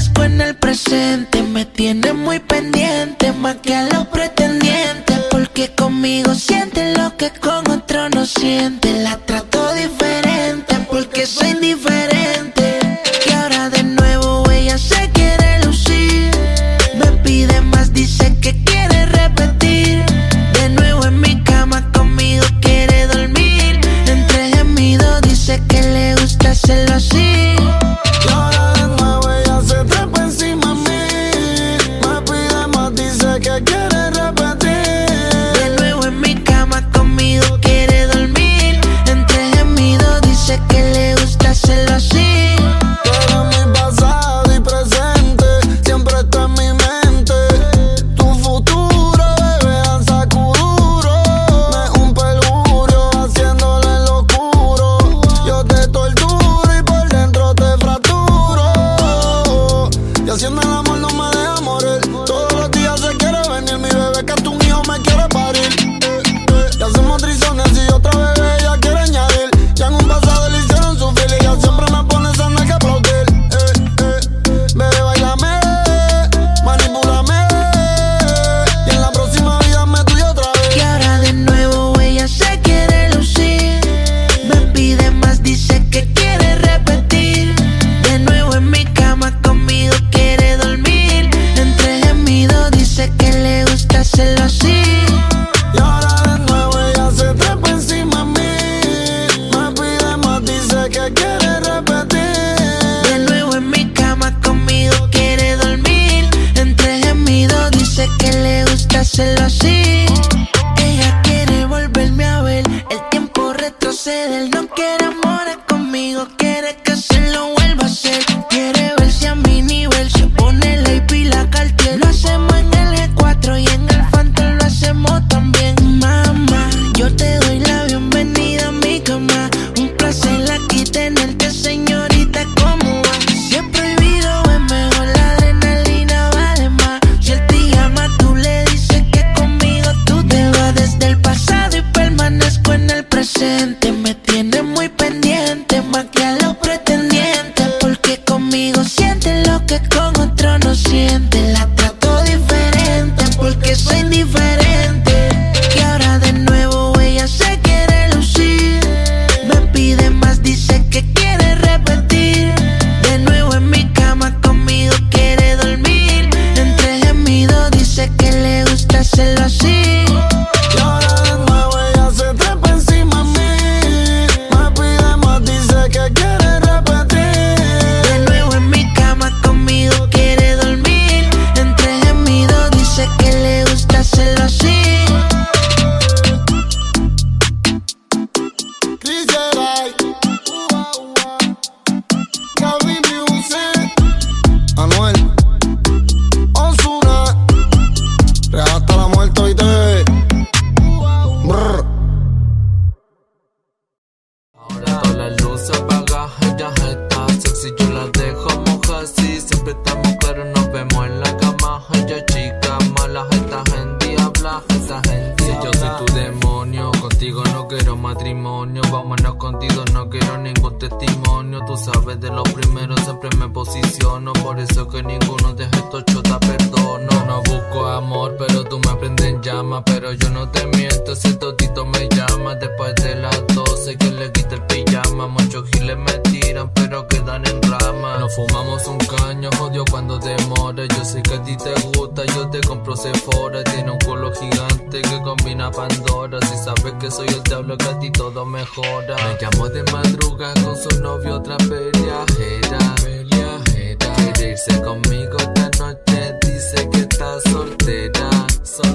permanezco en el presente. Me tiene muy pendiente, más que a los pretendientes, porque conmigo siente lo que con otro no siente. La trato diferente porque soy diferente. Y ahora de nuevo ella se quiere lucir. Me pide más, dice que quiere repetir. De nuevo en mi cama conmigo quiere dormir. Entre gemidos dice que le gusta hacerlo así. Y ahora de nuevo ella se trepa encima de mí. Me pide más, dice que quiere repetir. De nuevo en mi cama conmigo quiere dormir. Entre gemidos dice que le gusta hacerlo así. Tú eres mi pasado y presente, siempre está en mi mente. Tu futuro, bebé, danza kuduro. Me un perjurio haciéndole en lo oscuro. Yo te torturo y por dentro te fracturo. Y haciendo el amor no me deja morir. Todos los días se quiere venir. Mi bebé que hasta un hijo me quiere parir. Y hacemos trizones y otra bebé ella quiere añadir. Ya en un pasado le hicieron sufrir y ella siempre me pone esa nena que aplaudir. Bebé, bailame, manipúlame. Y en la próxima vida me tuyo otra vez. Y ahora de nuevo ella se quiere lucir. Me pide más, dice que quiere repetir. De nuevo en mi cama conmigo quiere dormir. Entre gemidos dice que le gusta hacerlo así. Y ahora de nuevo ella se trepa encima de mí. Me pide más, dice que quiere repetir. De nuevo en mi cama conmigo quiere dormir. Entre gemidos dice que le gusta hacerlo así. Ella quiere volverme a ver. El tiempo retrocede. Él no quiere amores conmigo, quiere que se lo vuelva a hacer. Quiere verse a mi nivel. Se pone la IP y la Cartier. Lo hacemos en el G4 y en el Phantom lo hacemos también. Mamá, yo te doy la bienvenida a mi cama. Un placer aquí tenerte, señorita, ¿cómo va? Si es prohibido es mejor, la adrenalina vale más. Si él te llama, tú le dices que conmigo tú te vas. Desde el pasado y permanezco en el presente. Me tiene muy pendiente, más que a los pretendientes, porque conmigo siente lo que con otro no siente. La trato diferente porque soy diferente. Y ahora de nuevo ella se quiere lucir. Me pide más, dice que quiere repetir. De nuevo en mi cama conmigo quiere dormir. Entre gemidos dice que le gusta hacerlo así. Y ahora de nuevo ella se trepa encima de mí. Me pide más, dice que quiere repetir. De nuevo en mi cama conmigo quiere dormir. Entre gemidos dice que le gusta hacerlo así. Chris Geray, Gaby Music, Anuel, Ozuna, real hasta la muerte hoy te ve. Brr. Ahora todas las luces apagadas, ella está sexy, yo la dejo mojar. Sí, siempre estamos claros, nos vemos en la cama. Ella chica mala, esta gente habla, esta gente. Si yo soy tu demonio, contigo no quiero matrimonio. Vámonos contigo, no quiero ningún testimonio. Tú sabes de lo primero, siempre me posiciono. Por eso que ninguno de estos chotas perdono. No busco amor, pero tú me prendes en llama. Pero yo no te miento, si todito me llama. Después de las 12 que le quita el pijama. Muchos giles me tiran, pero quedan en rama. Nos fumamos un caño, jodió cuando demora. Yo sé que a ti te gusta, yo te compro Sephora. Tiene un culo gigante que combina Pandora. Si sabes que soy el diablo, que a ti todo mejora. Me llamó de madrugada con su novio, otra peleajera. Quiere irse conmigo esta noche, dice que está soltera.